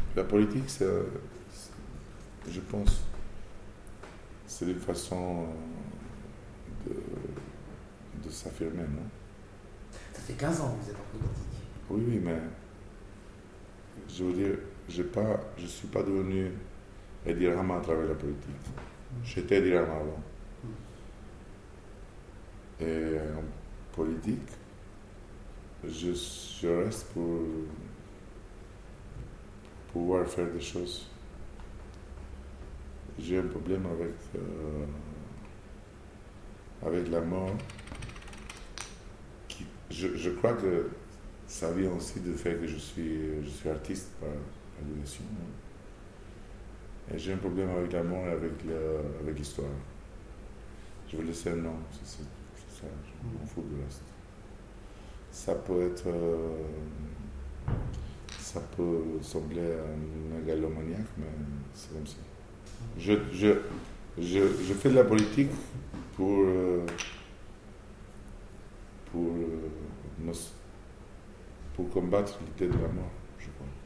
La politique, je pense, c'est une façon de s'affirmer, non? Ça fait 15 ans que vous êtes en politique. Oui, oui, mais je veux dire, je ne suis pas devenu Edi Rama à travers la politique. J'étais Edi Rama avant. Et en politique, je reste pour pouvoir faire des choses. J'ai un problème avec la mort. Je crois que ça vient aussi du fait que je suis artiste par éducation. Et j'ai un problème avec la mort et avec l'histoire. Je veux laisser un nom, c'est ça, je m'en fous du reste. Ça peut sembler un mégalomaniaque, mais c'est comme ça. Je fais de la politique pour combattre l'idée de la mort, je crois.